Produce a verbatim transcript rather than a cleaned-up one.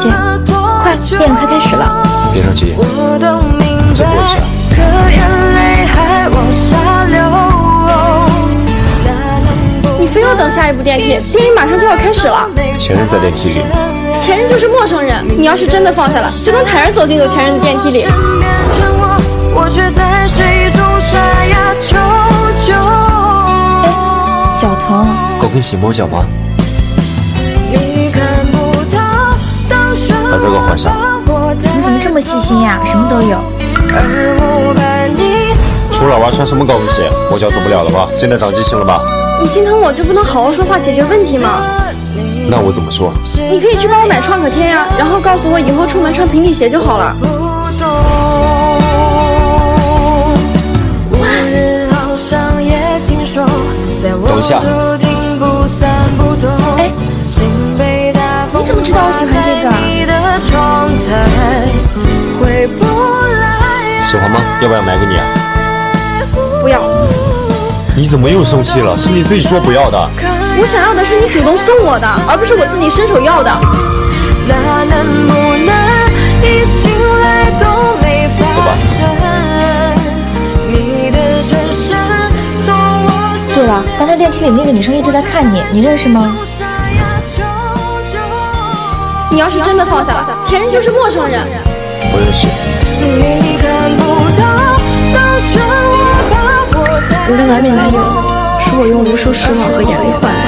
姐，快，电影快开始了。 别着急，再过一下。 你非要等下一部电梯，电影马上就要开始了。 前任在电梯里。 前任就是陌生人，你要是真的放下了，就能坦然走进有钱人的电梯里。哎，脚疼。 高跟鞋磨脚吗？把这个换上。 你怎么这么细心呀？什么都有。 楚老娃穿什么高跟鞋？磨脚走不了了吧？现在长记性了吧？ 你心疼我就不能好好说话解决问题吗？ 那我怎么说？ 你可以去帮我买创可贴呀，然后告诉我以后出门穿平底鞋就好了。 等一下。 哎， 你怎么知道我喜欢这个啊？ 喜欢吗？要不要买给你啊？ 不要。 你怎么又生气了？是你自己说不要的。 我想要的是你主动送我的，而不是我自己伸手要的。 走吧。 对了，刚才电梯里那个女生一直在看你，你认识吗？ 你要是真的放下了，前任就是陌生人。 不认识。 我的完美男友，是我用无数失望和眼泪换来的。